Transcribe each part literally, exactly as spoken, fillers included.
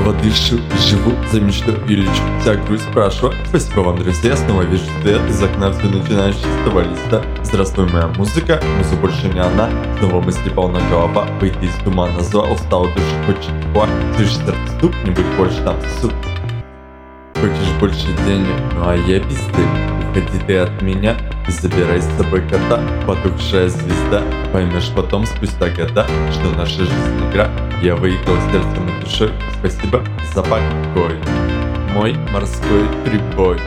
снова дышу и живу за мечту и лечу вся грусть прошла. Спасибо вам, друзья, я снова вижу свет из окна, все начинаешь с чистого листа. Здравствуй, моя музыка, музыка больше не она. Снова мысли полна голова, выйти из тумана зла. Устала душа, хочет тепла, слышишь сердце стук, не будь больше там суд. Хочешь больше денег, ну а я без денег. Уходи ты от меня, забирай с собой кота. Потухшая звезда, поймешь потом спустя года, что наша жизнь игра. Я выиграл сердцем и душой, спасибо за покой. Мой морской прибой.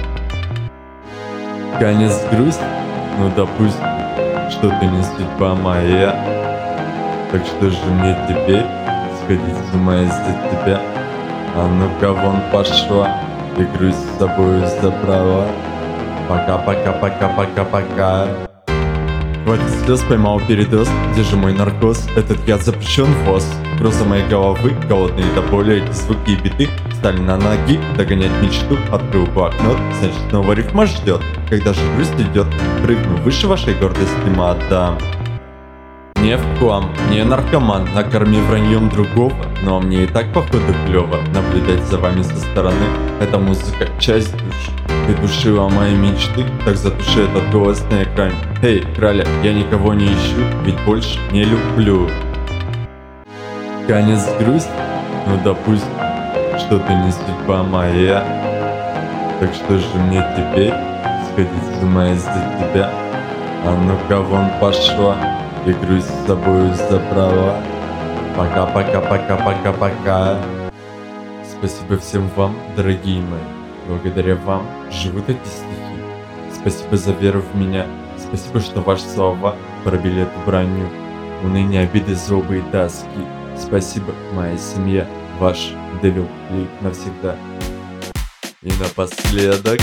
Конец грусть, ну допустим, что ты не судьба моя. Так что же мне теперь сходить с ума из-за тебя? А ну-ка вон пошла, и грусть с собой забрала. Пока-пока-пока-пока-пока. Хватит слез, поймал передоз. Где же мой наркоз? Этот яд запрещен в ВОЗ. Гроза моей головы, голодные до боли. Эти звуки и биты встали на ноги. Догонять мечту, открыл блокнот. Значит, снова рифма ждет. Когда же грусть идет, прыгну выше вашей гордости, мадам. Не в хлам, не наркоман, накорми враньем другого. Но мне и так походу клево наблюдать за вами со стороны. Эта музыка часть души. Ты душила мои мечты, так затуши этот голос на экране. Эй, краля, я никого не ищу, ведь больше не люблю. Конец грусть, ну допустим, что ты не судьба моя. Так что же мне теперь сходить с ума из-за тебя? А ну-ка вон пошла, и грусть с собой забрала. Пока-пока-пока-пока-пока. Спасибо всем вам, дорогие мои. Благодаря вам живут эти стихи. Спасибо за веру в меня. Спасибо, что ваши слова пробили эту броню. Уныние, обиды, злобы и тоски. Спасибо, моя семья. Ваш Девил Клик навсегда. И напоследок...